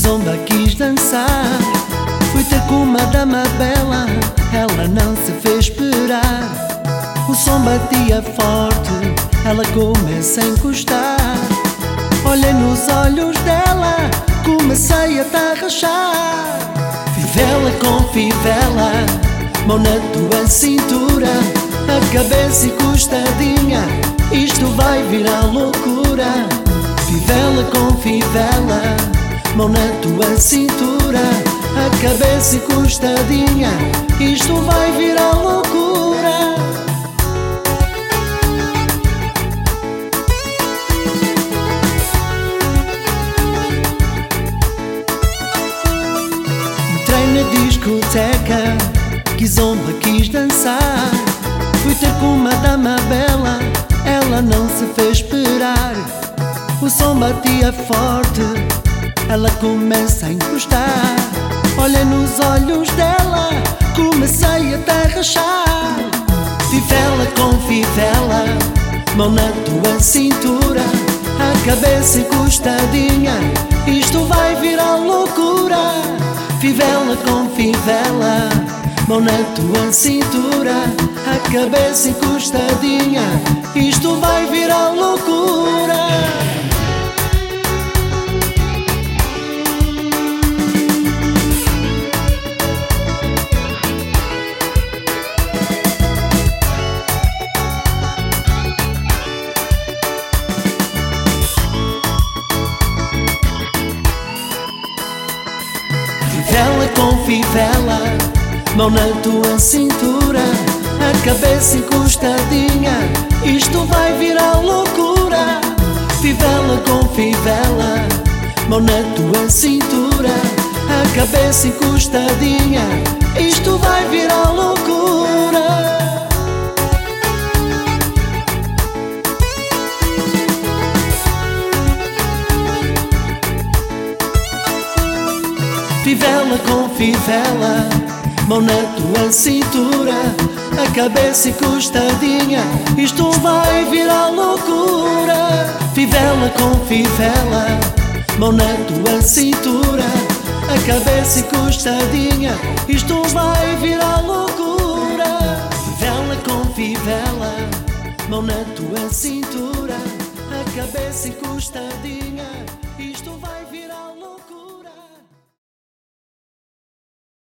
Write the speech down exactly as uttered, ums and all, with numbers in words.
Kizomba quis dançar. Fui ter com uma dama bela, ela não se fez esperar. O som batia forte, ela começa a encostar. Olhei nos olhos dela, comecei a tarrachar. Fivela com fivela, mão na tua cintura, a cabeça encostadinha, isto vai virar loucura. Fivela com fivela, mão na tua cintura, a cabeça encostadinha, isto vai virar loucura. Entrei na discoteca, Kizomba quis dançar. Fui ter com uma dama bela, ela não se fez esperar. O som batia forte, ela começa a encostar. Olhei nos olhos dela, comecei a tarrachar. Fivela com fivela, mão na tua cintura, a cabeça encostadinha, isto vai virar loucura. Fivela com fivela, mão na tua cintura, a cabeça encostadinha, isto vai virar loucura. Fivela com fivela, mão na tua cintura, a cabeça encostadinha, isto vai virar loucura. Fivela com fivela, mão na tua cintura, a cabeça encostadinha, isto vai virar loucura. Fivela com fivela, mão na tua cintura, a cabeça encostadinha, isto vai virar loucura. Fivela com fivela, mão na tua cintura, a cabeça encostadinha, isto vai virar loucura. Fivela com fivela, mão na tua cintura, a cabeça encostadinha.